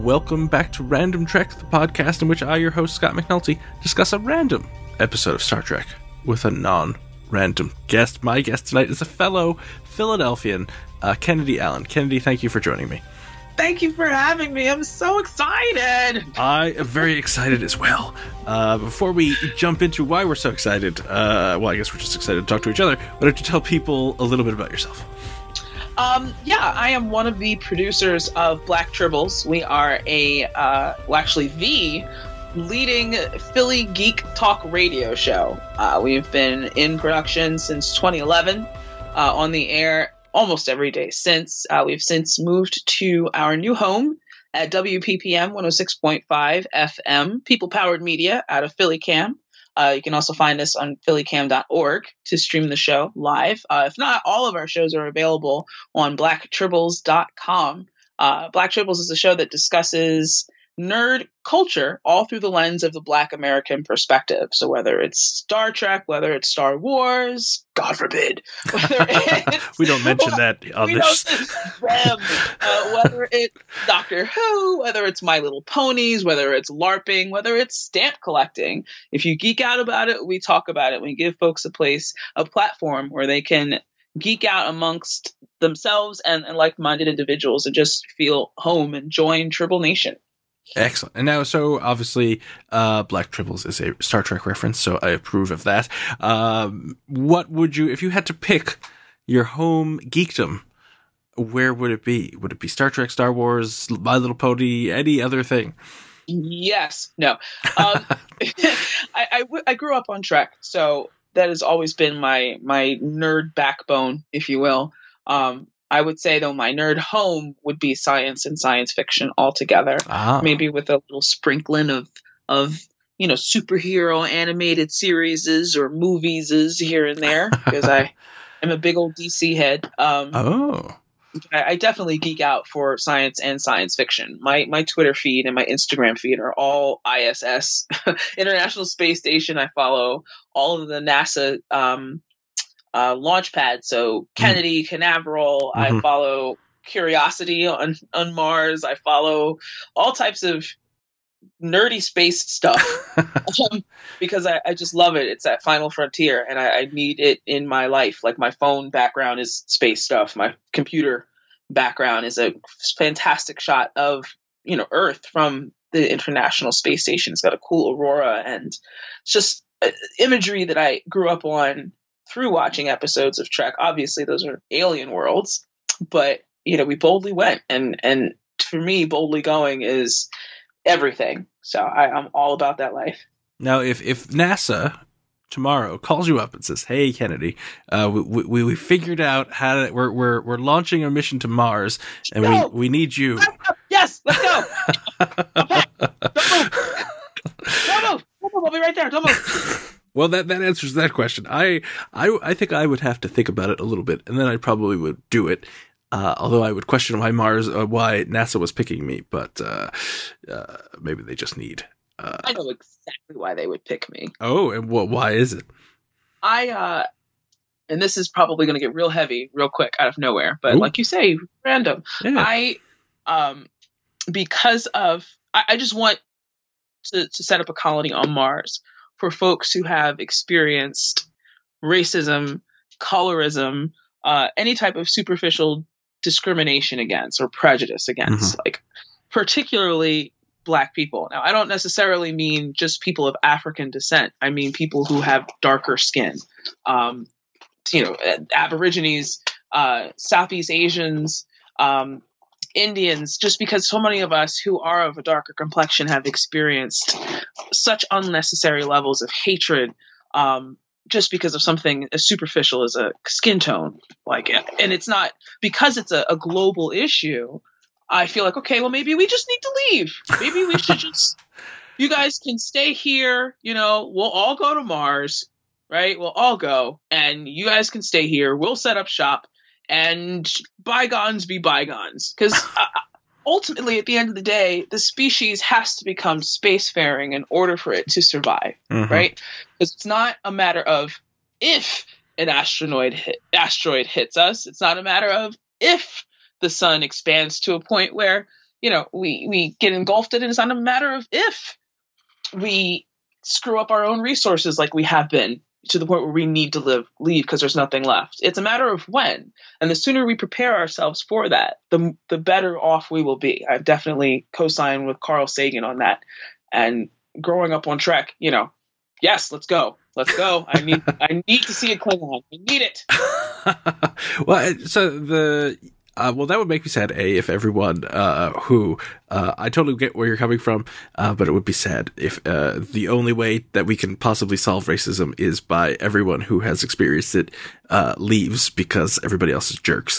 welcome back to Random Trek, the podcast in which I, your host, Scott McNulty, discuss a random episode of Star Trek with a non-random guest. My guest tonight is a fellow Philadelphian, Kennedy Allen. Kennedy, thank you for joining me. Thank you for having me. I'm so excited. I am very excited as well. Before we jump into why we're so excited, well, I guess we're just excited to talk to each other, why don't you tell people a little bit about yourself? I am one of the producers of Black Tribbles. We are the leading Philly geek talk radio show. We've been in production since 2011, on the air almost every day since. We've since moved to our new home at WPPM 106.5 FM, people-powered media out of PhillyCam. You can also find us on phillycam.org to stream the show live. If not, all of our shows are available on blacktribbles.com. Black Tribbles is a show that discusses nerd culture all through the lens of the Black American perspective. So whether it's Star Trek, whether it's Star Wars, God forbid, whether it's we don't mention that on this. Whether it's Doctor Who, whether it's My Little Ponies, whether it's LARPing, whether it's stamp collecting. If you geek out about it, we talk about it. We give folks a platform where they can geek out amongst themselves and like-minded individuals and just feel home and join Tribble Nation. Excellent. And now, so obviously, Black Tribbles is a Star Trek reference, so I approve of that. What would you, if you had to pick your home geekdom, where would it be? Would it be Star Trek, Star Wars, My Little Pony, any other thing? Yes. No. I grew up on Trek, so that has always been my nerd backbone, if you will. I would say, though, my nerd home would be science and science fiction altogether. Maybe with a little sprinkling of superhero animated series or movies here and there, because I am a big old DC head. I definitely geek out for science and science fiction. My Twitter feed and my Instagram feed are all ISS, International Space Station. I follow all of the NASA launch pad. So Kennedy, Canaveral. I follow Curiosity on Mars. I follow all types of nerdy space stuff because I just love it. It's that final frontier, and I need it in my life. Like, my phone background is space stuff. My computer background is a fantastic shot of Earth from the International Space Station. It's got a cool aurora, and it's just imagery that I grew up on through watching episodes of Trek. Obviously, those are alien worlds, but we boldly went, and for me, boldly going is everything. So I'm all about that life. Now, if NASA tomorrow calls you up and says, "Hey, Kennedy, we figured out how to we're launching a mission to Mars, and we need you." Yes, let's go. Okay. Don't move. I'll be right there. Don't move. Well, that answers that question. I think I would have to think about it a little bit, and then I probably would do it. Although I would question why NASA was picking me, but maybe they just need. I know exactly why they would pick me. Oh, and why is it? And this is probably going to get real heavy, real quick, out of nowhere. But like you say, random. Yeah. Because of I just want to set up a colony on Mars for folks who have experienced racism, colorism, any type of superficial discrimination against or prejudice against, like particularly Black people. Now, I don't necessarily mean just people of African descent. I mean people who have darker skin, Aborigines, Southeast Asians, Indians, just because so many of us who are of a darker complexion have experienced such unnecessary levels of hatred, just because of something as superficial as a skin tone. And it's not because it's a global issue. I feel like, okay, well, maybe we just need to leave. Maybe we should you guys can stay here. We'll all go to Mars, right? We'll all go, and you guys can stay here. We'll set up shop. And bygones be bygones, because ultimately, at the end of the day, the species has to become spacefaring in order for it to survive, right? Because it's not a matter of if an asteroid hits us. It's not a matter of if the sun expands to a point where we get engulfed in it. It's not a matter of if we screw up our own resources like we have been to the point where we need to leave because there's nothing left. It's a matter of when. And the sooner we prepare ourselves for that, the better off we will be. I've definitely co-signed with Carl Sagan on that. And growing up on Trek, yes, let's go. Let's go. I need to see a Klingon. I need it. Well, so that would make me sad, if everyone who I totally get where you're coming from, but it would be sad if the only way that we can possibly solve racism is by everyone who has experienced it leaves because everybody else is jerks.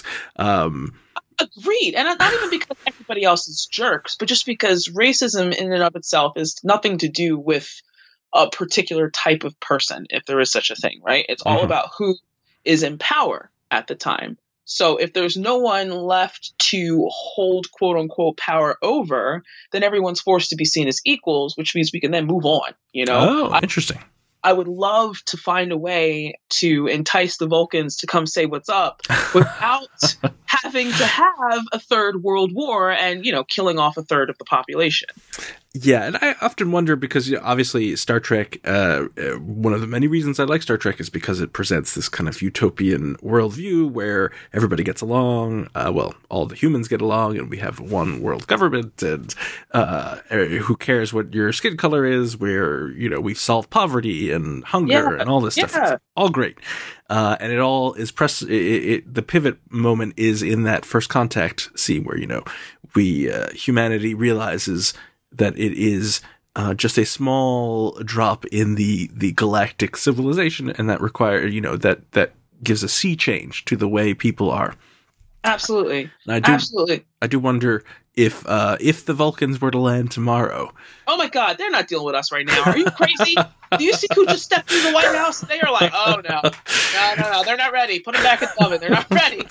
Agreed. And not even because everybody else is jerks, but just because racism in and of itself is nothing to do with a particular type of person, if there is such a thing, right? It's all about who is in power at the time. So if there's no one left to hold quote unquote power over, then everyone's forced to be seen as equals, which means we can then move on, Oh, interesting. I would love to find a way to entice the Vulcans to come say what's up without having to have a third world war and, killing off a third of the population. Yeah, and I often wonder because obviously Star Trek, one of the many reasons I like Star Trek is because it presents this kind of utopian worldview where everybody gets along. All the humans get along, and we have one world government, and who cares what your skin color is? Where we solve poverty and hunger and all this stuff. It's all great, and it all is the pivot moment is in that first contact scene where humanity realizes that it is just a small drop in the galactic civilization, and that that gives a sea change to the way people are. Absolutely. Absolutely. I do wonder if the Vulcans were to land tomorrow. Oh my God, they're not dealing with us right now. Are you crazy? Do you see who just stepped through the White House? They are like, oh no, they're not ready. Put them back in the oven. They're not ready.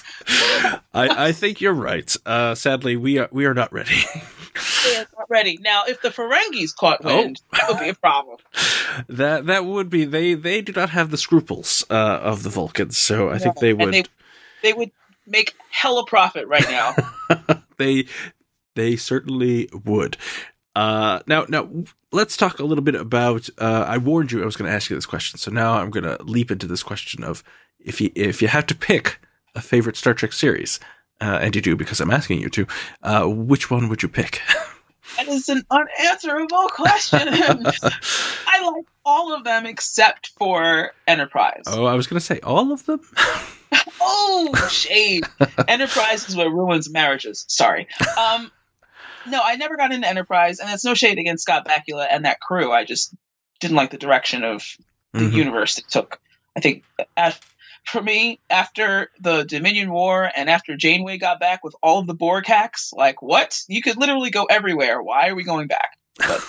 I think you're right. Sadly, we are not ready. They are not ready. Now, if the Ferengis caught wind, that would be a problem. That would be. They do not have the scruples of the Vulcans, so I think they would. They would make hella profit right now. They certainly would. Now let's talk a little bit about. I warned you I was going to ask you this question, so now I'm going to leap into this question of if you had to pick a favorite Star Trek series, and you do because I'm asking you to, which one would you pick? That is an unanswerable question. I like all of them except for Enterprise. Oh, I was going to say all of them. Oh, shade. Enterprise is what ruins marriages. Sorry. No, I never got into Enterprise, and it's no shade against Scott Bakula and that crew. I just didn't like the direction of the universe it took. I think for me, after the Dominion War and after Janeway got back with all of the Borg hacks, like, what? You could literally go everywhere. Why are we going back? But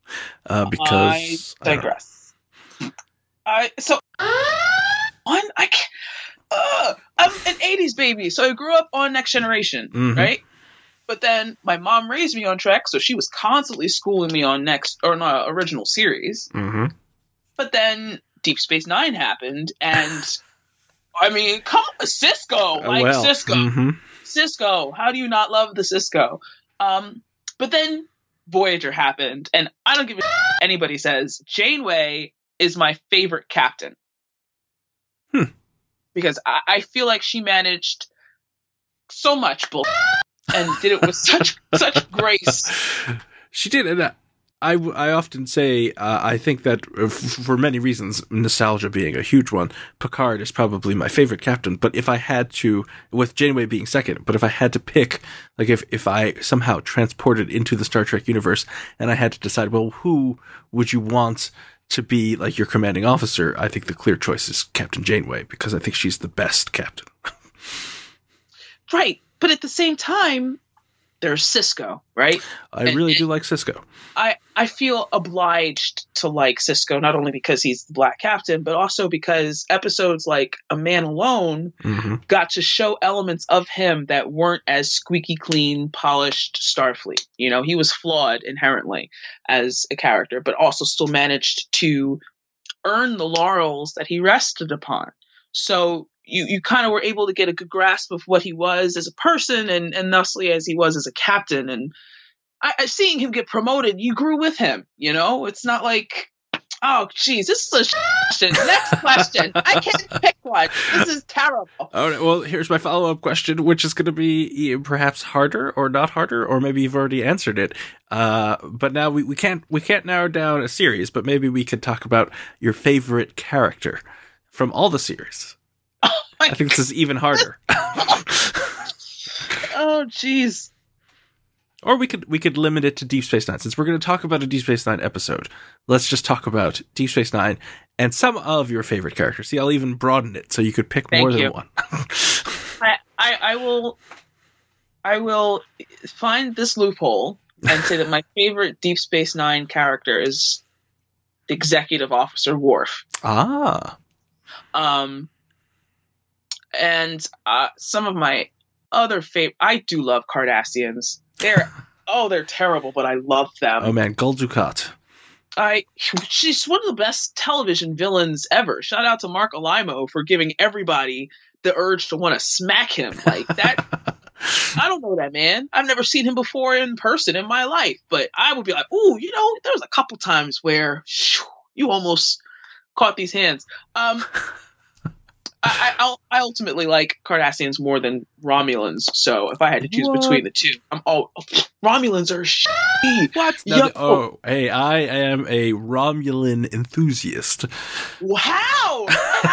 because I digress. I'm an 80s baby, so I grew up on Next Generation, right? But then my mom raised me on Trek, so she was constantly schooling me on original series. But then Deep Space Nine happened, and I mean, come on, Cisco, Cisco. Cisco, how do you not love the Cisco? But then Voyager happened, and I don't give a anybody says Janeway is my favorite captain. Because I feel like she managed so much bullshit and did it with such grace. She did, and I often say I think that for many reasons, nostalgia being a huge one, Picard is probably my favorite captain. But if I had to, with Janeway being second, but if I had to pick, like if I somehow transported into the Star Trek universe and I had to decide, well, who would you want to be like your commanding officer, I think the clear choice is Captain Janeway, because I think she's the best captain. Right. But at the same time, there's Cisco, right? I really do like Cisco. I feel obliged to like Cisco, not only because he's the black captain, but also because episodes like A Man Alone got to show elements of him that weren't as squeaky clean, polished Starfleet. He was flawed inherently as a character, but also still managed to earn the laurels that he rested upon. So you kind of were able to get a good grasp of what he was as a person and thusly as he was as a captain. And seeing him get promoted, you grew with him, you know? It's not like, oh, geez, this is a question. Next question. I can't pick one. This is terrible. All right, well, here's my follow-up question, which is going to be perhaps harder or not harder, or maybe you've already answered it. But now we can't narrow down a series, but maybe we could talk about your favorite character from all the series. Oh I think this is even harder. Oh, jeez. Or we could limit it to Deep Space Nine. Since we're going to talk about a Deep Space Nine episode, let's just talk about Deep Space Nine and some of your favorite characters. See, I'll even broaden it so you could pick more than one. I will find this loophole and say that my favorite Deep Space Nine character is Executive Officer Worf. And some of my other favorite, I do love Cardassians. They're terrible, but I love them. Oh man, Gul Dukat. She's one of the best television villains ever. Shout out to Mark Alimo for giving everybody the urge to want to smack him like that. I don't know that man. I've never seen him before in person in my life, but I would be like, ooh, you know, there was a couple times where you almost caught these hands. I ultimately like Cardassians more than Romulans, so if I had to choose between the two, Romulans are shitty. What? No, hey, I am a Romulan enthusiast. How?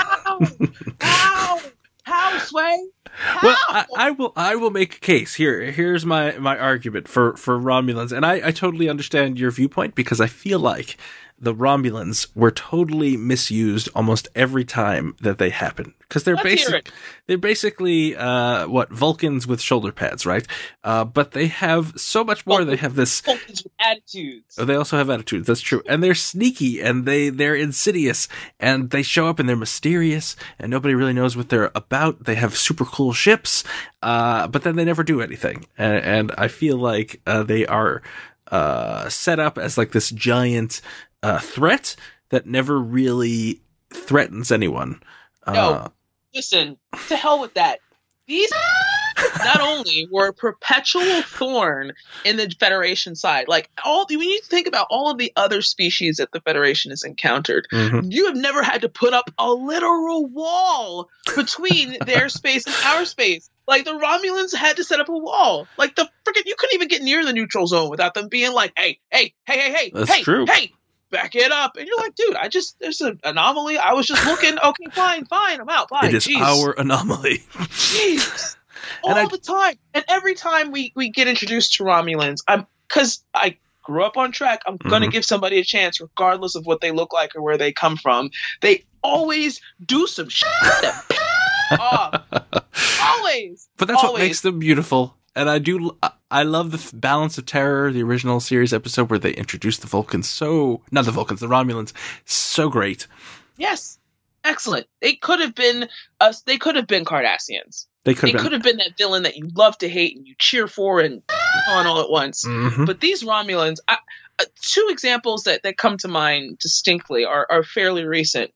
How, Sway? How? Well, I will make a case. Here's my argument for Romulans, and I totally understand your viewpoint because I feel like the Romulans were totally misused almost every time that they happen. Because they're basically Vulcans with shoulder pads, right? But they have so much more. They have this Vulcans with attitudes. They also have attitudes. That's true, and they're sneaky and they're insidious, and they show up and they're mysterious, and nobody really knows what they're about. They have super cool ships, but then they never do anything. And I feel like they are set up as like this giant threat that never really threatens anyone. No, listen, to hell with that. These not only were a perpetual thorn in the Federation side, like when you think about all of the other species that the Federation has encountered, you have never had to put up a literal wall between their space and our space. Like, the Romulans had to set up a wall. Like, you couldn't even get near the neutral zone without them being like, hey. That's true. Hey, back it up. And you're like, dude, there's an anomaly. I was just looking. Okay, fine. I'm out. Bye. It is our anomaly. Jeez. All the time. And every time we get introduced to Romulans, because I grew up on Trek, I'm going to give somebody a chance, regardless of what they look like or where they come from. They always do some shit that off. Always. But that's what makes them beautiful. And I love the balance of terror, the original series episode where they introduced the Romulans, so great. Yes. Excellent. They could have been us. They could have been Cardassians. They could have been that villain that you love to hate and you cheer for and on all at once. But these Romulans, two examples that come to mind distinctly are fairly recent.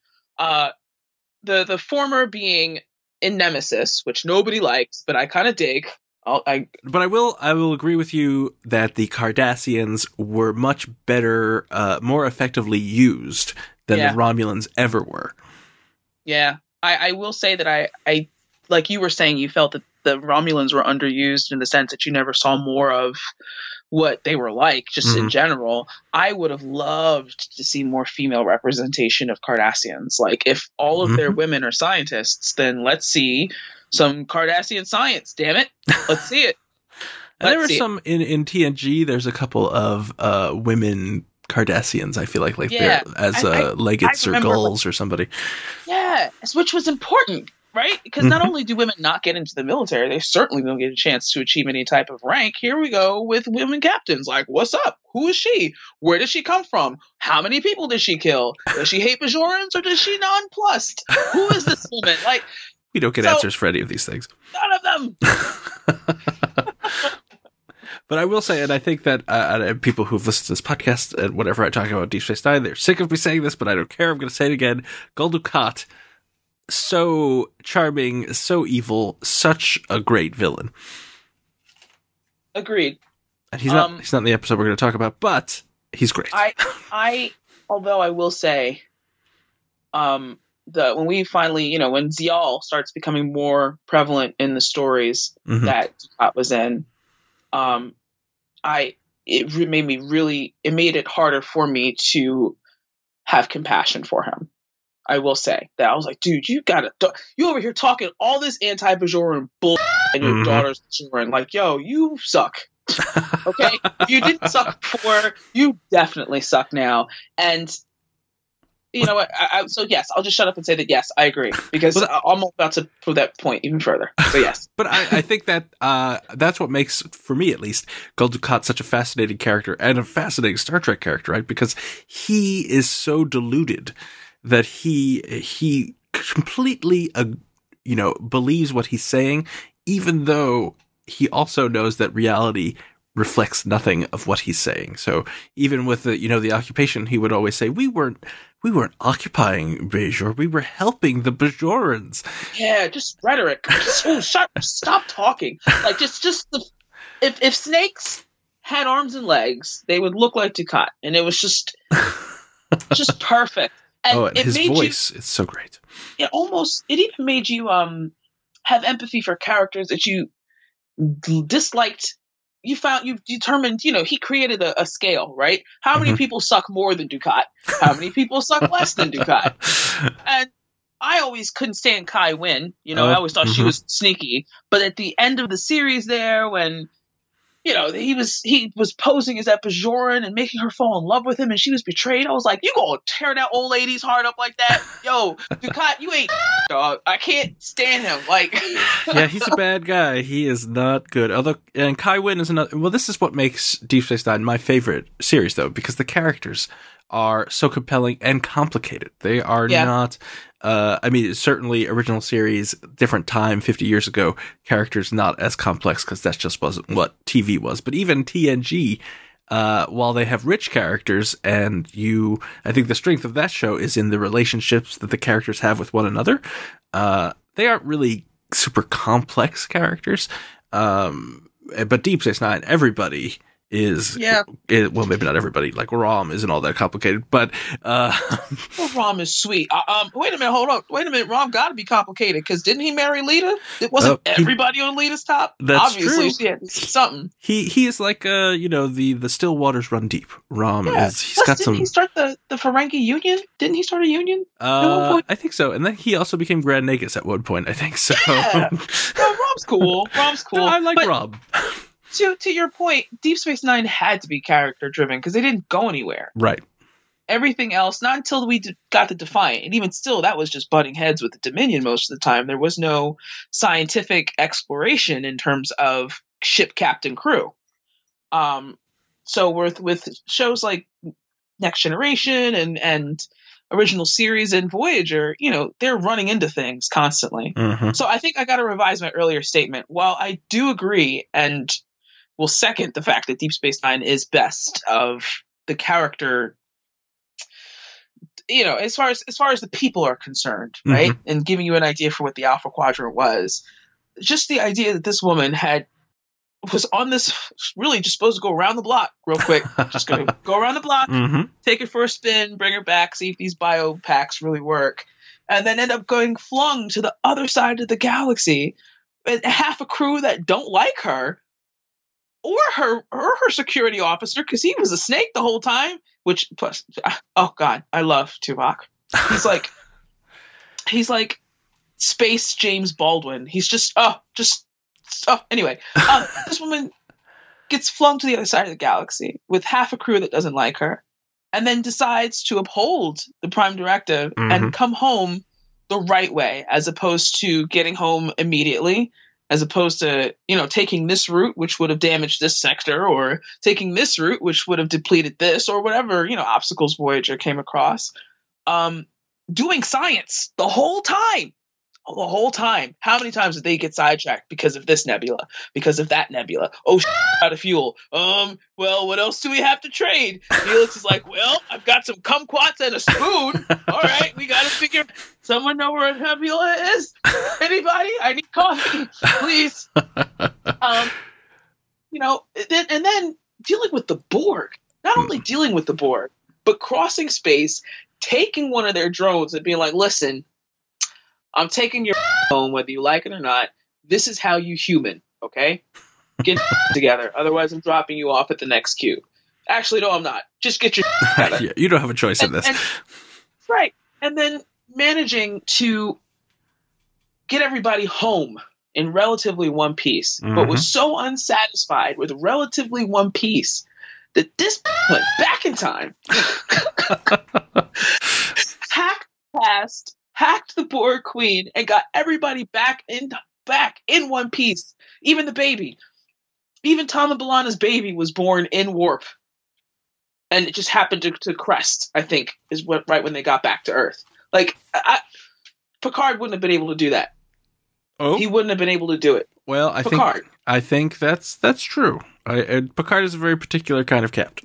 The former being in Nemesis, which nobody likes, but I kind of dig. But I will agree with you that the Cardassians were much better, more effectively used than the Romulans ever were. Yeah, I will say that I like you were saying, you felt that the Romulans were underused in the sense that you never saw more of what they were like, just in general. I would have loved to see more female representation of Cardassians. Like, if all of their women are scientists, then let's see some Cardassian science, damn it. Let's see it. And there were some in TNG, there's a couple of women Cardassians, I feel like they're as Legates or Gulls or somebody. Yeah, which was important, right? Because not only do women not get into the military, they certainly don't get a chance to achieve any type of rank. Here we go with women captains. Like, what's up? Who is she? Where does she come from? How many people did she kill? Does she hate Bajorans or does she nonplussed? Who is this woman? Like, we don't get answers for any of these things. None of them. But I will say, and I think that people who've listened to this podcast and whatever I talk about Deep Space Nine, they're sick of me saying this, but I don't care. I'm going to say it again. Gul Dukat, so charming, so evil, such a great villain. Agreed. And he's not in the episode we're going to talk about, but he's great. Although I will say, when we finally, when Ziyal starts becoming more prevalent in the stories that Dukat was in, it made it harder for me to have compassion for him. I will say that I was like, dude, you over here talking all this anti-Bajoran bull, and your daughter's Bajoran. Like, yo, you suck. Okay, if you didn't suck before, you definitely suck now. And you know what? So yes, I'll just shut up and say that yes, I agree, because I'm about to prove that point even further. So yes, but I think that that's what makes, for me at least, Gul Dukat such a fascinating character and a fascinating Star Trek character, right? Because he is so deluded that he completely believes what he's saying, even though he also knows that reality reflects nothing of what he's saying. So even with the occupation, he would always say, we weren't occupying Bajor, we were helping the Bajorans. Yeah, just rhetoric. Stop talking. Like if snakes had arms and legs, they would look like Dukat, and it was just perfect. And his voice, it's so great. It even made you have empathy for characters that you disliked. You determined, he created a scale, right? How many people suck more than Dukat? How many people suck less than Dukat? And I always couldn't stand Kai Wynn. I always thought she was sneaky. But at the end of the series there, when he was posing as that Bajoran and making her fall in love with him, and she was betrayed. I was like, you gonna tear that old lady's heart up like that? Yo, Dukat, you ain't dog. I can't stand him. Like, yeah, he's a bad guy. He is not good. And Kai Wynn is another. Well, this is what makes Deep Space Nine my favorite series, though, because the characters are so compelling and complicated. They are not. Certainly original series, different time, 50 years ago, characters not as complex, because that just wasn't what TV was. But even TNG, while they have rich characters, and I think the strength of that show is in the relationships that the characters have with one another. They aren't really super complex characters. But Deep Space Nine, everybody is, well, maybe not everybody, like Rom isn't all that complicated, but Rom is sweet. Wait a minute, hold on. Wait a minute, Rom gotta be complicated, because didn't he marry Lita? It wasn't everybody on Lita's top? That's obviously true. She had something. He is like the still waters run deep. Rom didn't he start the Ferengi Union? Didn't he start a union at one point? I think so. And then he also became Grand Nagus at one point, I think so. Yeah. No, Rom's cool. No, I like Rom. To your point, Deep Space Nine had to be character driven, because they didn't go anywhere. Right. Everything else, not until we got the Defiant, and even still, that was just butting heads with the Dominion most of the time. There was no scientific exploration in terms of ship captain crew. So with shows like Next Generation and original series and Voyager, they're running into things constantly. So I think I got to revise my earlier statement. While I do agree and will second the fact that Deep Space Nine is best of the character, as far as the people are concerned, right? And giving you an idea for what the Alpha Quadrant was, just the idea that this woman was on this, really just supposed to go around the block real quick, just gonna go around the block, take it for a spin, bring her back, see if these bio packs really work, and then end up going flung to the other side of the galaxy, and half a crew that don't like her, or her security officer, because he was a snake the whole time. Which, plus, oh god, I love Tuvok. He's like space James Baldwin. He's just anyway. This woman gets flung to the other side of the galaxy with half a crew that doesn't like her, and then decides to uphold the Prime Directive and come home the right way, as opposed to getting home immediately, as opposed to, taking this route, which would have damaged this sector, or taking this route, which would have depleted this, or whatever, obstacles Voyager came across. Doing science the whole time. How many times did they get sidetracked because of this nebula, because of that nebula? Oh, out of fuel. Well, what else do we have to trade? Felix is like, well, I've got some kumquats and a spoon. All right, we got to figure. someone know where Nebula is? Anybody? I need coffee, please. And then dealing with the Borg. Not only dealing with the Borg, but crossing space, taking one of their drones and being like, listen, I'm taking your phone, whether you like it or not. This is how you human, okay? Get together. Otherwise, I'm dropping you off at the next cube. Actually, no, I'm not. Just get your together. Yeah, you don't have a choice in this. Right. And then managing to get everybody home in relatively one piece, but was so unsatisfied with relatively one piece that this went back in time, hacked the Borg Queen, and got everybody back in one piece. Even the baby. Even Tom and B'Elanna's baby was born in warp. And it just happened to crest, I think, is right when they got back to Earth. Like, Picard wouldn't have been able to do that. Oh, he wouldn't have been able to do it. Well, I think that's true. Picard is a very particular kind of captain.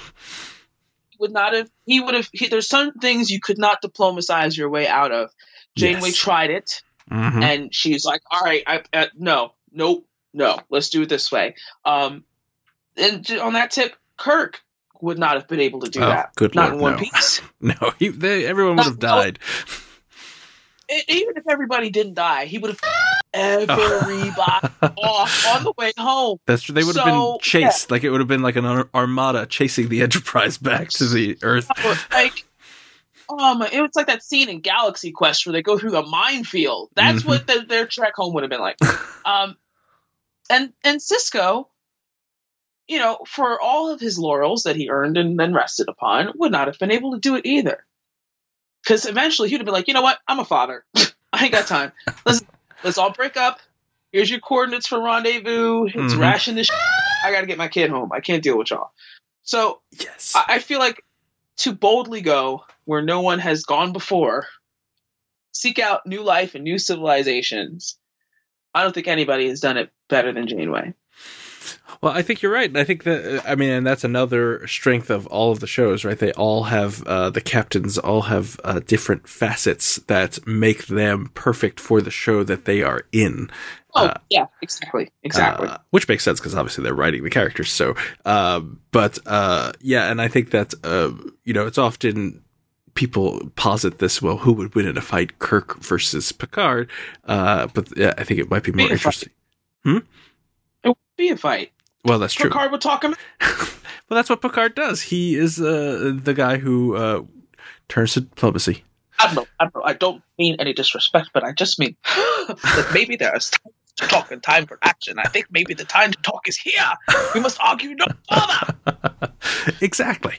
Would not have. He would have. There's some things you could not diplomatize your way out of. Janeway tried it, and she's like, "All right, no, let's do it this way." And on that tip, Kirk would not have been able to do that. Good not Lord, in one no. piece. No, everyone would have died. Even if everybody didn't die, he would have everybody off on the way home. That's true. They would have been chased. Yeah. Like, it would have been like an armada chasing the Enterprise back to the Earth. Like, it was like that scene in Galaxy Quest where they go through a minefield. That's what their trek home would have been like. And Sisko, for all of his laurels that he earned and then rested upon, would not have been able to do it either. Because eventually he'd have been like, you know what? I'm a father. I ain't got time. Let's all break up. Here's your coordinates for rendezvous. It's ration this shit. I got to get my kid home. I can't deal with y'all. So yes. I feel like to boldly go where no one has gone before, seek out new life and new civilizations. I don't think anybody has done it better than Janeway. Well, I think you're right. I think that, and that's another strength of all of the shows, right? They all have, the captains all have different facets that make them perfect for the show that they are in. Yeah, exactly. Which makes sense because obviously they're writing the characters. So, and I think that, it's often people posit this, well, who would win in a fight, Kirk versus Picard? But yeah, I think it might be more interesting. It would be a fight. Well, that's true. Picard would talk him. Well, that's what Picard does. He is the guy who turns to diplomacy. Admiral, I don't mean any disrespect, but I just mean that maybe there is time to talk and time for action. I think maybe the time to talk is here. We must argue no further. Exactly.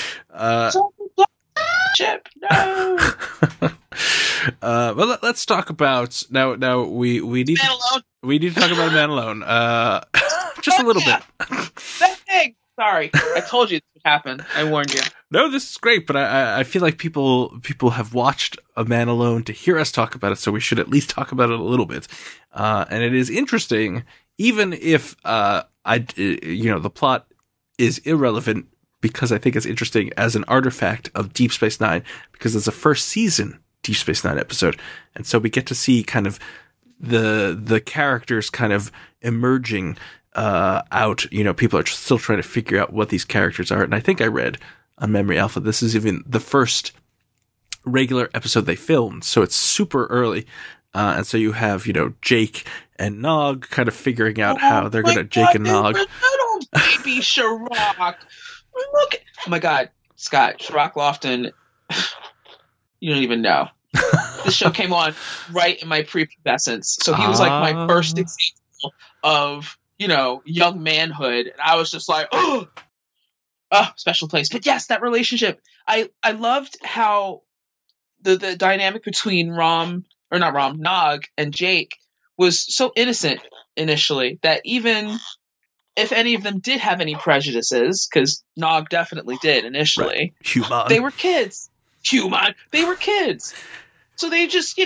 Chip, no. Well, let's talk about now. We need to talk about Man Alone. Just a little bit. That thing. Sorry, I told you this would happen. I warned you. No, this is great, but I feel like people have watched A Man Alone to hear us talk about it, so we should at least talk about it a little bit. And it is interesting, even if the plot is irrelevant, because I think it's interesting as an artifact of Deep Space Nine, because it's a first season Deep Space Nine episode, and so we get to see kind of the characters kind of emerging out. People are still trying to figure out what these characters are, and I think I read on Memory Alpha this is even the first regular episode they filmed, so it's super early, and so you have Jake and Nog kind of figuring out how they're gonna Jake and Nog. Little baby Sherrock. Look! Oh my God, Scott, Sherrock Lofton. You don't even know. This show came on right in my prepubescence, so he was like my first example of young manhood, and I was just like, oh, special place. But yes, that relationship. I loved how the dynamic between Nog and Jake was so innocent initially that even if any of them did have any prejudices, because Nog definitely did initially, right. They were kids. They were kids. So they just,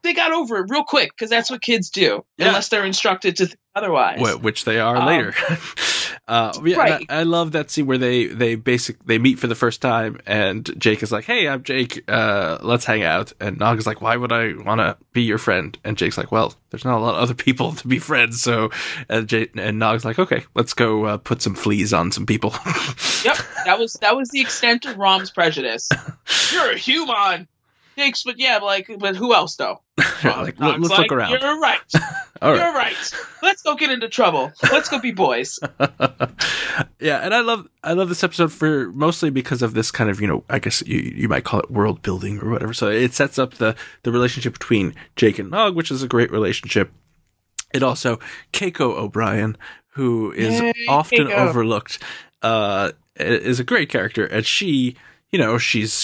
they got over it real quick because that's what kids do, unless they're instructed to think otherwise. Which they are later. Right. I love that scene where they meet for the first time, and Jake is like, "Hey, I'm Jake. Let's hang out." And Nog is like, "Why would I want to be your friend?" And Jake's like, "Well, there's not a lot of other people to be friends." So, and Nog's like, "Okay, let's go put some fleas on some people." Yep, that was the extent of Rom's prejudice. You're a human. Jake's, but who else though? Let's look around. You're right. You're right. Let's go get into trouble. Let's go be boys. Yeah, and I love this episode for mostly because of this kind of, I guess you might call it world building or whatever. So it sets up the relationship between Jake and Nog, which is a great relationship. It also Keiko O'Brien, who is often overlooked, is a great character, and she. She's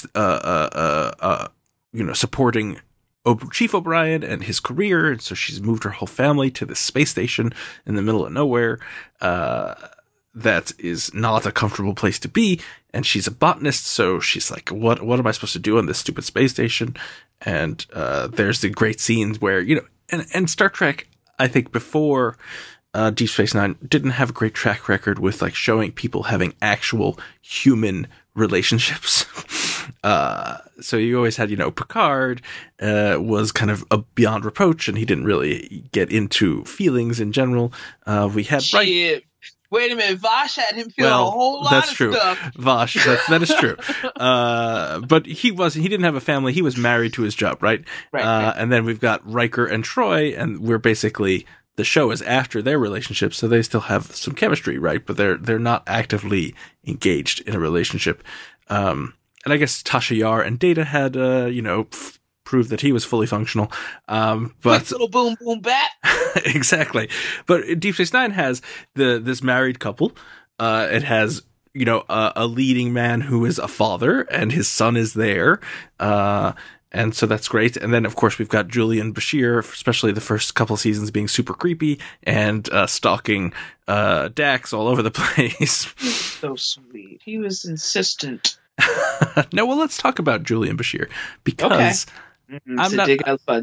supporting Chief O'Brien and his career, and so she's moved her whole family to this space station in the middle of nowhere. That is not a comfortable place to be, and she's a botanist, so she's like, what am I supposed to do on this stupid space station? And there's the great scenes where, and Star Trek, I think before Deep Space Nine didn't have a great track record with like showing people having actual human relationships. So you always had, Picard was kind of a beyond reproach, and he didn't really get into feelings in general. We had Wait a minute, Vash had him feeling a whole lot of stuff. Vash, that is true. But he didn't have a family. He was married to his job, right? Right. And then we've got Riker and Troy, and we're basically, the show is after their relationship, so they still have some chemistry, right? But they're not actively engaged in a relationship. And I guess Tasha Yar and Data had, proved that he was fully functional. But quick little boom boom bat. Exactly. But Deep Space Nine has this married couple. It has, a leading man who is a father, and his son is there. And so that's great. And then, of course, we've got Julian Bashir, especially the first couple of seasons, being super creepy and stalking Dax all over the place. So sweet. He was insistent. No, well, let's talk about Julian Bashir, because I'm not.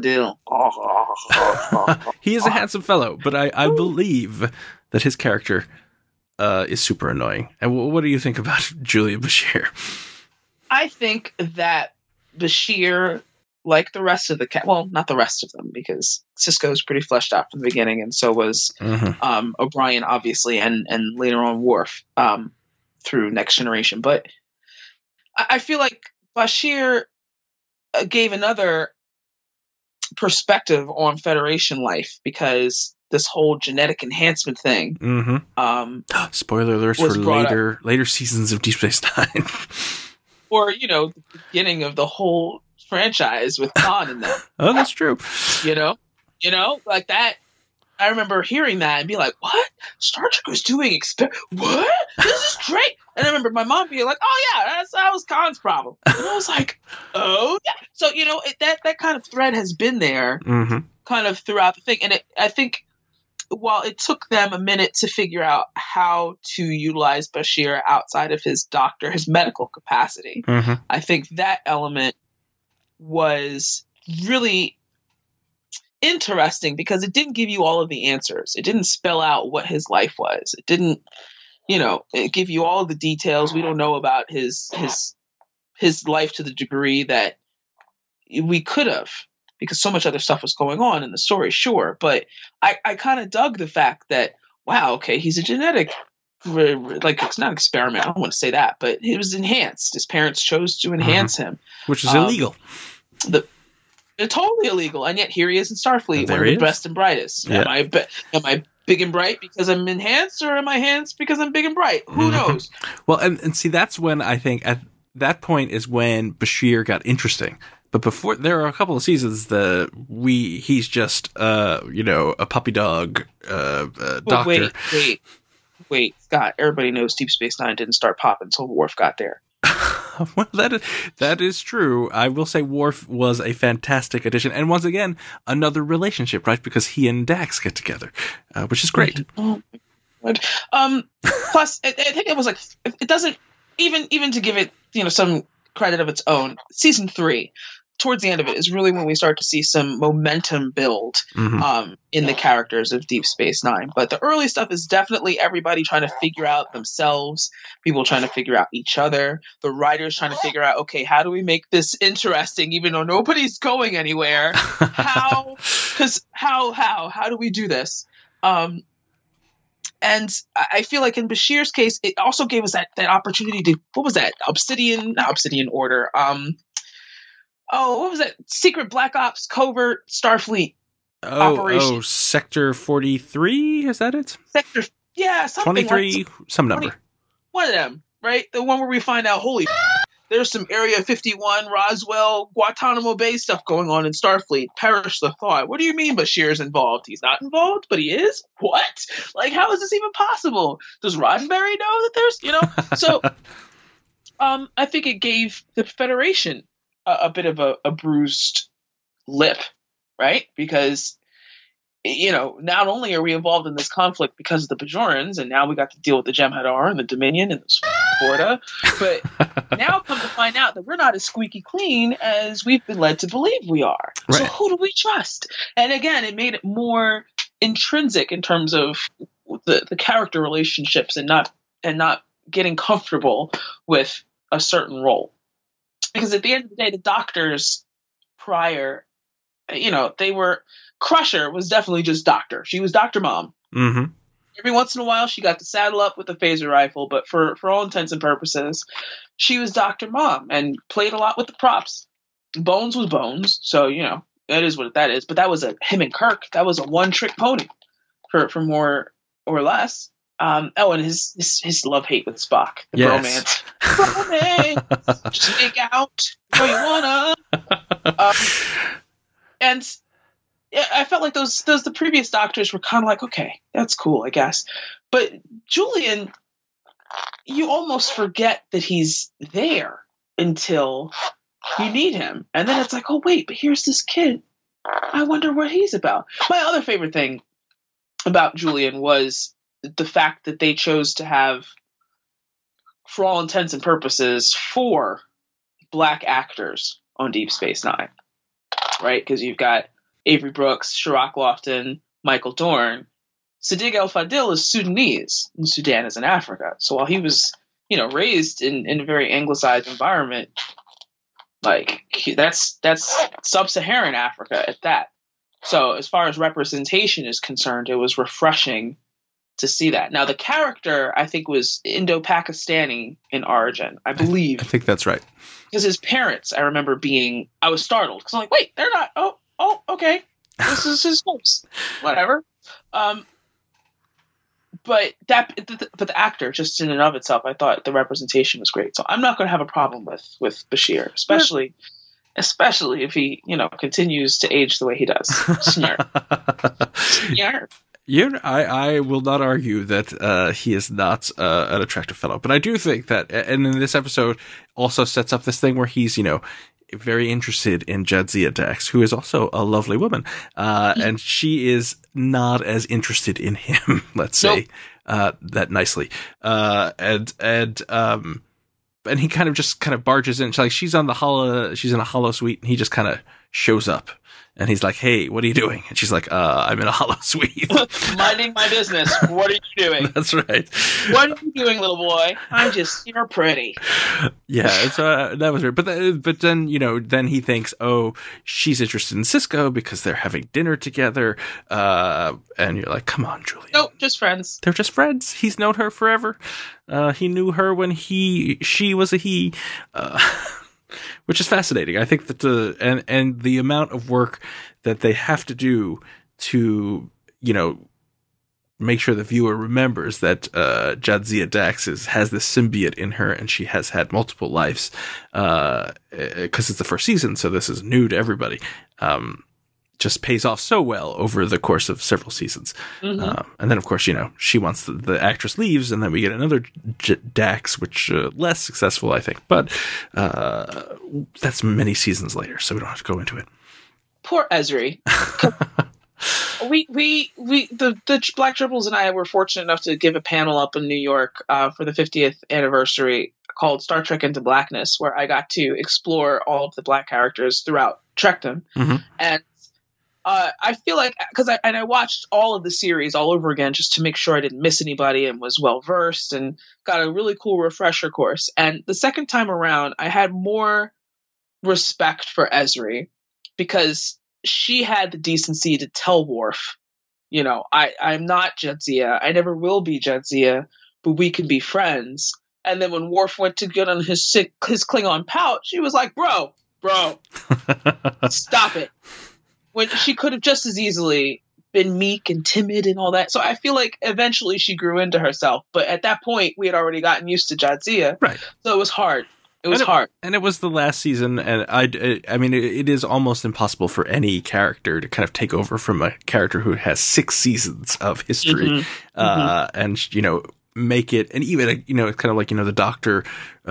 He is a handsome fellow, but I believe that his character is super annoying. And what do you think about Julian Bashir? I think that Bashir, like the rest of the not the rest of them, because Sisko's pretty fleshed out from the beginning, and so was O'Brien, obviously, and later on Worf through Next Generation. But I feel like Bashir gave another perspective on Federation life, because this whole genetic enhancement thing. Spoiler alerts for later seasons of Deep Space Nine. Or, the beginning of the whole franchise with Khan in them. Oh, that's true. Like that. I remember hearing that and being like, what? Star Trek was doing what? This is great. And I remember my mom being like, oh yeah, that was Khan's problem. And I was like, oh yeah. So, that kind of thread has been there kind of throughout the thing. And I think while it took them a minute to figure out how to utilize Bashir outside of his medical capacity, I think that element was really interesting, because it didn't give you all of the answers. It didn't spell out what his life was. It didn't, it give you all of the details. We don't know about his life to the degree that we could have, because so much other stuff was going on in the story, sure. But I kind of dug the fact that, wow, okay, he's a genetic, like, it's not an experiment, I don't want to say that, but it was enhanced. His parents chose to enhance him. Which is illegal. They're totally illegal, and yet here he is in Starfleet, one of the best and brightest. Yeah. Am I big and bright because I'm enhanced, or am I enhanced because I'm big and bright? Who knows? Well, and see, that's when I think at that point is when Bashir got interesting. But before, there are a couple of seasons he's just a puppy dog doctor. Wait, Scott. Everybody knows Deep Space Nine didn't start popping until Worf got there. Well, that is true. I will say Worf was a fantastic addition, and once again, another relationship, right? Because he and Dax get together, which is great. Oh, plus, I think it was like, it doesn't even to give it some credit of its own. Season 3, towards the end of it is really when we start to see some momentum build in the characters of Deep Space Nine. But the early stuff is definitely everybody trying to figure out themselves, people trying to figure out each other, the writers trying to figure out, okay, how do we make this interesting even though nobody's going anywhere? How do we do this? And I feel like in Bashir's case, it also gave us that opportunity to, what was that? Not Obsidian Order. What was that? Secret Black Ops Covert Starfleet operation. Oh, Sector 43? Is that it? Sector, yeah, something 23, like some number. One of them, right? The one where we find out, there's some Area 51, Roswell, Guantanamo Bay stuff going on in Starfleet. Perish the thought. What do you mean Bashir's involved? He's not involved, but he is? What? Like, how is this even possible? Does Roddenberry know that there's, So, I think it gave the Federation a bit of a bruised lip, right? Because, not only are we involved in this conflict because of the Bajorans, and now we got to deal with the Jem'Hadar and the Dominion and the Florida, but now come to find out that we're not as squeaky clean as we've been led to believe we are. Right. So who do we trust? And again, it made it more intrinsic in terms of the character relationships and not getting comfortable with a certain role. Because at the end of the day, the doctors prior, they were... Crusher was definitely just Doctor. She was Dr. Mom. Mm-hmm. Every once in a while, she got to saddle up with a phaser rifle, but for all intents and purposes, she was Dr. Mom and played a lot with the props. Bones was Bones, so, that is what that is. But that was him and Kirk. That was a one-trick pony for more or less. And his love-hate with Spock. The bromance. Bromance! Just make out. No, you wanna. And... yeah, I felt like the previous doctors were kind of like, okay, that's cool, I guess. But Julian, you almost forget that he's there until you need him. And then it's like, oh, wait, but here's this kid. I wonder what he's about. My other favorite thing about Julian was the fact that they chose to have, for all intents and purposes, 4 black actors on Deep Space Nine. Right? Because you've got Avery Brooks, Sherrock Lofton, Michael Dorn. Siddig El-Fadil is Sudanese, and Sudan is in Africa. So while he was, raised in a very anglicized environment, that's sub-Saharan Africa at that. So as far as representation is concerned, it was refreshing to see that. Now the character, I think, was Indo-Pakistani in origin, I believe. I think that's right. Because his parents, I remember I was startled. Because I'm like, wait, they're not, oh, okay. This is his voice. Whatever. But the actor, just in and of itself, I thought the representation was great. So I'm not going to have a problem with Bashir, especially if he, continues to age the way he does. Smart. I will not argue that he is not an attractive fellow, but I do think that, and in this episode also sets up this thing where he's, very interested in Jadzia Dax, who is also a lovely woman. And she is not as interested in him, let's say, that nicely. And he kind of barges in. She's in a holo suite, and he just kind of shows up. And he's like, hey, what are you doing? And she's like, I'm in a holo suite. Minding my business. What are you doing? That's right. What are you doing, little boy? You're pretty. Yeah, so that was weird. But then, then he thinks, oh, she's interested in Sisko because they're having dinner together. And you're like, come on, Julian. No, just friends. They're just friends. He's known her forever. He knew her when she was a he. Which is fascinating. I think that and the amount of work that they have to do to, make sure the viewer remembers that Jadzia Dax has this symbiote in her, and she has had multiple lives, because it's the first season, so this is new to everybody. Just pays off so well over the course of several seasons. Mm-hmm. And then, of course, she wants the actress leaves, and then we get another Dax, which less successful, I think. But that's many seasons later, so we don't have to go into it. Poor Ezri. The Black Tribbles and I were fortunate enough to give a panel up in New York for the 50th anniversary called Star Trek Into Blackness, where I got to explore all of the Black characters throughout Trekdom. Mm-hmm. And I feel like, because I watched all of the series all over again just to make sure I didn't miss anybody and was well versed and got a really cool refresher course. And the second time around, I had more respect for Ezri because she had the decency to tell Worf, you know, I'm not Jadzia. I never will be Jadzia, but we can be friends. And then when Worf went to get on his Klingon pout, she was like, bro, stop it. When she could have just as easily been meek and timid and all that. So I feel like eventually she grew into herself. But at that point, we had already gotten used to Jadzia. Right. So it was hard. It was hard. And it was the last season, and I mean, it is almost impossible for any character to kind of take over from a character who has 6 seasons of history, and, you know, make it, and even, you know, it's kind of like, you know, the Doctor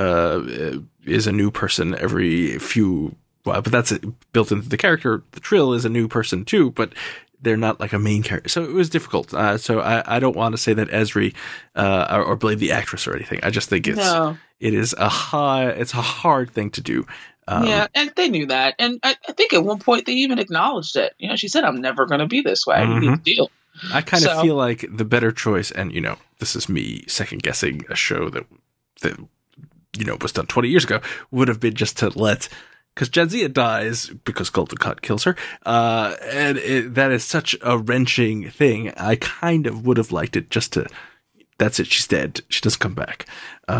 is a new person every few, well, but that's built into the character. The Trill is a new person too, but they're not like a main character. So it was difficult. So I don't want to say that Ezri, or blame the actress or anything. I just think it's a hard thing to do. Yeah, and they knew that. And I think at one point they even acknowledged it. You know, she said, I'm never going to be this way. Big deal. I kind of feel like the better choice, and, you know, this is me second guessing a show that, you know, was done 20 years ago, would have been just to let, because Jadzia dies because Gul Dukat kills her, and that is such a wrenching thing. I kind of would have liked it just to, that's it, she's dead. She doesn't come back.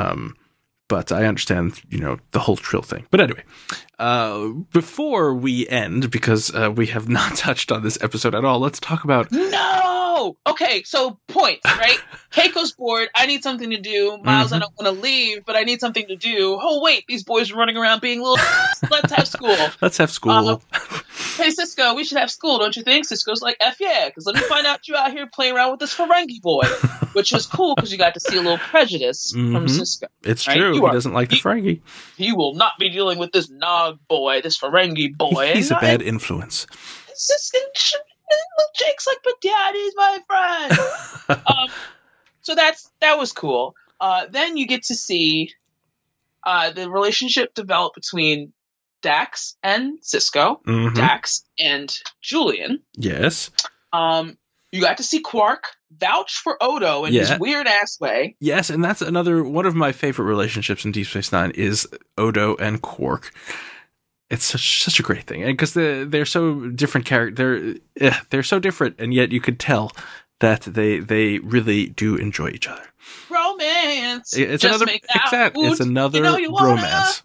But I understand, you know, the whole Trill thing. But anyway, before we end, because we have not touched on this episode at all, let's talk about... No! Okay, so points, right? Keiko's bored. I need something to do. Miles, I don't want to leave, but I need something to do. Oh, wait, these boys are running around being little... Let's have school. Let's have school. Hey, Sisko, we should have school, don't you think? Sisko's like, F yeah, because let me find out you out here playing around with this Ferengi boy, which was cool because you got to see a little prejudice from Sisko. It's right? True. He doesn't like the Ferengi. He will not be dealing with this Nog boy, this Ferengi boy. He's a bad influence. Little Jake's like, but Daddy's my friend. So that was cool. Then you get to see the relationship develop between Dax and Sisko, Dax and Julian. Yes. You got to see Quark vouch for Odo in his weird ass way. Yes, and that's another one of my favorite relationships in Deep Space Nine is Odo and Quark. It's such a great thing, and because they're so different they're so different, and yet you could tell that they really do enjoy each other. Romance. It's another romance.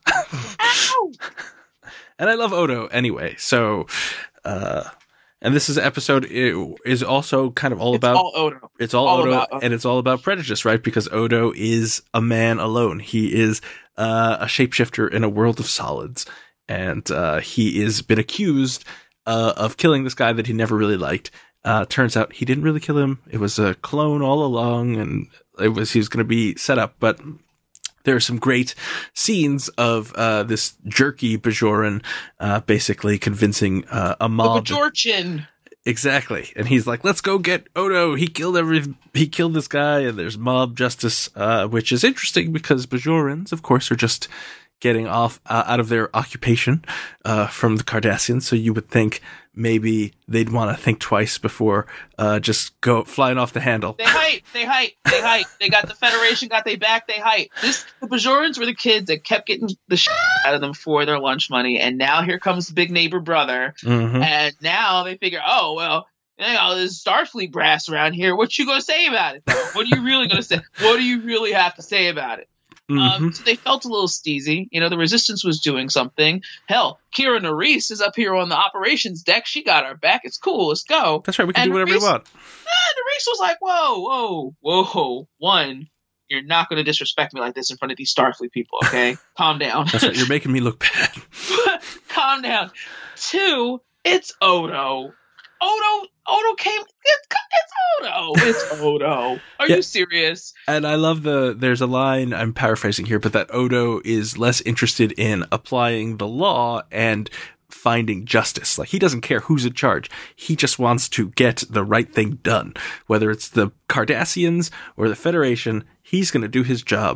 And I love Odo anyway. So, and this is episode is also kind of all about Odo. It's all Odo, and it's all about prejudice, right? Because Odo is a man alone. He is a shapeshifter in a world of solids. And he has been accused of killing this guy that he never really liked. Turns out he didn't really kill him. It was a clone all along, and he was going to be set up. But there are some great scenes of this jerky Bajoran basically convincing a mob. The Bajorchin. Exactly. And he's like, let's go get Odo. He killed this guy, and there's mob justice, which is interesting because Bajorans, of course, are just getting off out of their occupation from the Cardassians, so you would think maybe they'd want to think twice before just go flying off the handle. They hype. They got the Federation, got they back, they hype. The Bajorans were the kids that kept getting the shit out of them for their lunch money, and now here comes the big neighbor brother, and now they figure, oh, well, you know, there's Starfleet brass around here. What you gonna say about it, though? What are you really gonna say? What do you really have to say about it? So they felt a little steezy. You know, the Resistance was doing something. Hell, Kira Nerys is up here on the operations deck. She got our back. It's cool. Let's go. That's right. We can do whatever we want. Nerys was like, whoa. One, you're not going to disrespect me like this in front of these Starfleet people, okay? Calm down. That's right. You're making me look bad. Calm down. Two, it's Odo. Odo came. It's Odo. It's Odo. Are you serious? And I love there's a line, I'm paraphrasing here, but that Odo is less interested in applying the law and finding justice. Like, he doesn't care who's in charge. He just wants to get the right thing done. Whether it's the Cardassians or the Federation, he's going to do his job.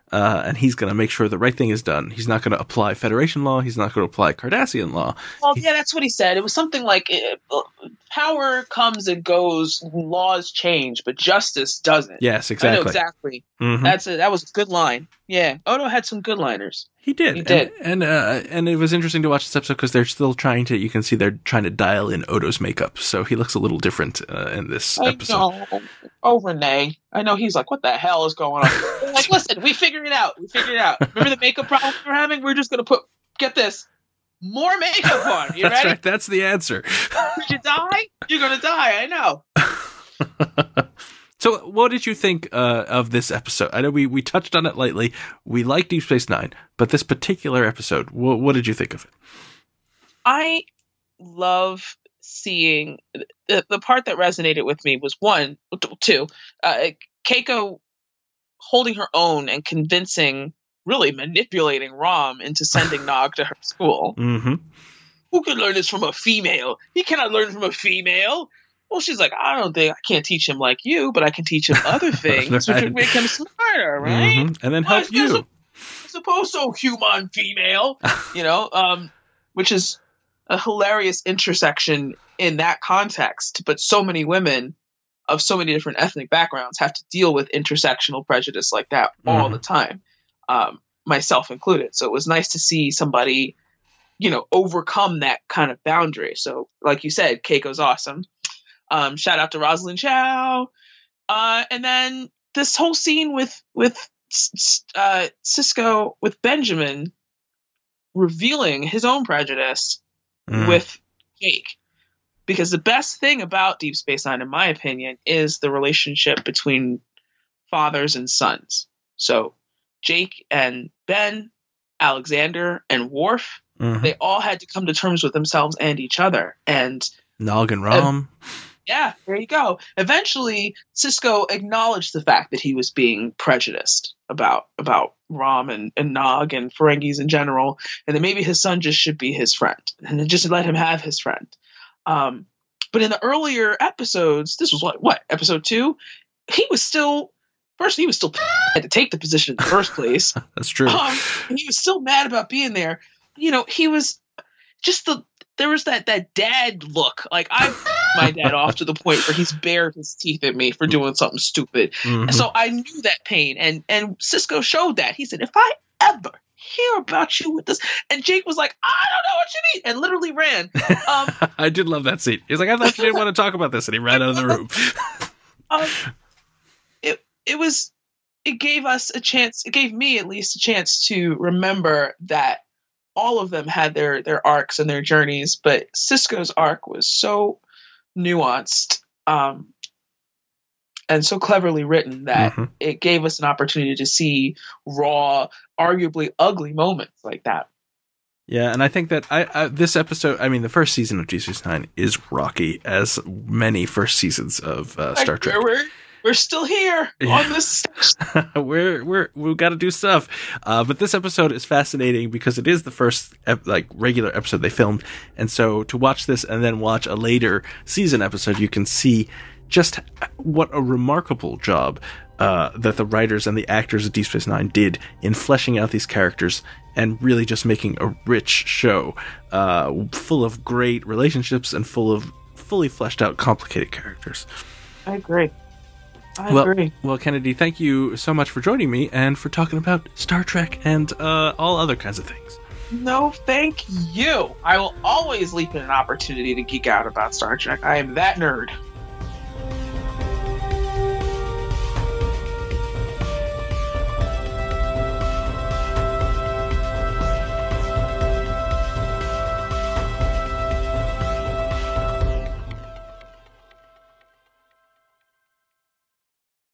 and he's going to make sure the right thing is done. He's not going to apply Federation law. He's not going to apply Cardassian law. Well, yeah, that's what he said. It was something like power comes and goes, laws change, but justice doesn't. Yes, exactly. I know exactly. Mm-hmm. That was a good line. Yeah, Odo had some good liners. He did. And it was interesting to watch this episode because they're still trying to. You can see they're trying to dial in Odo's makeup, so he looks a little different in this episode. Know. Oh, Renee. I know he's like, what the hell is going on? Like, listen, we figured it out. Remember the makeup problem we're having? We're just gonna get this. More makeup on. You That's ready? Right. That's the answer. Did you die? You're gonna die. I know. So, what did you think of this episode? I know we touched on it lightly. We like Deep Space Nine, but this particular episode, what did you think of it? I love seeing the part that resonated with me was two, Keiko holding her own and convincing, really manipulating Rom into sending Nog to her school. Mm-hmm. Who could learn this from a female? He cannot learn from a female. Well, she's like, I can't teach him like you, but I can teach him other things, which would make him smarter, right? Mm-hmm. And then help you. I suppose so, human female, which is a hilarious intersection in that context. But so many women of so many different ethnic backgrounds have to deal with intersectional prejudice like that all the time, myself included. So it was nice to see somebody, overcome that kind of boundary. So like you said, Keiko's awesome. Shout out to Rosalind Chow. And then this whole scene with Sisko, with Benjamin revealing his own prejudice with Jake. Because the best thing about Deep Space Nine, in my opinion, is the relationship between fathers and sons. So Jake and Ben, Alexander and Worf, they all had to come to terms with themselves and each other. And Nog and Rom. Yeah, there you go. Eventually, Sisko acknowledged the fact that he was being prejudiced about Rom and Nog and Ferengis in general, and that maybe his son just should be his friend, and just let him have his friend. But in the earlier episodes, this was what episode 2? He was still had to take the position in the first place. That's true. He was still mad about being there. He was just there was that dad look. Like, I my dad off to the point where he's bared his teeth at me for doing something stupid. And so I knew that pain. And Sisko showed that. He said, if I ever hear about you with this, and Jake was like, I don't know what you need, and literally ran. I did love that scene. He was like, I thought you didn't want to talk about this, and he ran out of the room. It gave us a chance. It gave me at least a chance to remember that all of them had their arcs and their journeys, but Sisko's arc was so nuanced and so cleverly written that it gave us an opportunity to see raw, arguably ugly moments like that. Yeah, and I think that this episode, the first season of Deep Space Nine is rocky, as many first seasons of Star Trek. We're still here on this. We've got to do stuff. But this episode is fascinating because it is the first regular episode they filmed. And so to watch this and then watch a later season episode, you can see just what a remarkable job that the writers and the actors of Deep Space Nine did in fleshing out these characters and really just making a rich show full of great relationships and full of fully fleshed out, complicated characters. I agree. I agree. Well, Kennedy, thank you so much for joining me and for talking about Star Trek and all other kinds of things. No, thank you. I will always leap in an opportunity to geek out about Star Trek. I am that nerd.